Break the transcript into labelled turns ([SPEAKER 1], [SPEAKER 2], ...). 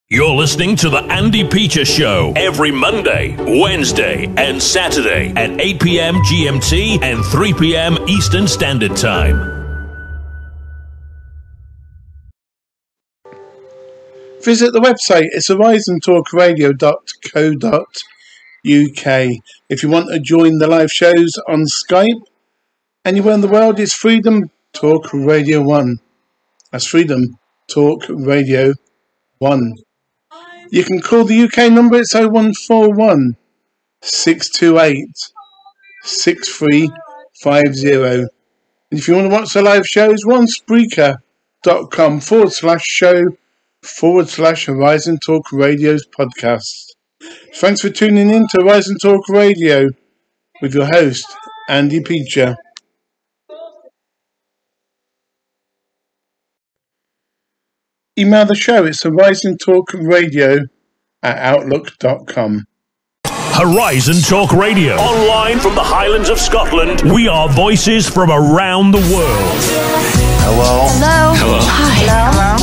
[SPEAKER 1] You're listening to The Andy Peter Show every Monday, Wednesday, and Saturday at 8 p.m. GMT and 3 p.m. Eastern Standard Time.
[SPEAKER 2] Visit the website. It's horizontalkradio.co.uk. If you want to join the live shows on Skype, anywhere in the world, it's Freedom Talk Radio 1. That's Freedom Talk Radio 1. You can call the UK number, it's 0141 628 6350. And if you want to watch the live shows, we're on Spreaker.com/show/Horizon Talk Radio's podcast. Thanks for tuning in to Horizon Talk Radio with your host, Andy Peacher. Email the show, it's horizontalkradio@outlook.com.
[SPEAKER 1] Horizon Talk Radio. Online from the Highlands of Scotland, we are voices from around the world.
[SPEAKER 2] Hello.
[SPEAKER 3] Hello.
[SPEAKER 4] Hello.
[SPEAKER 3] Hi. Hello.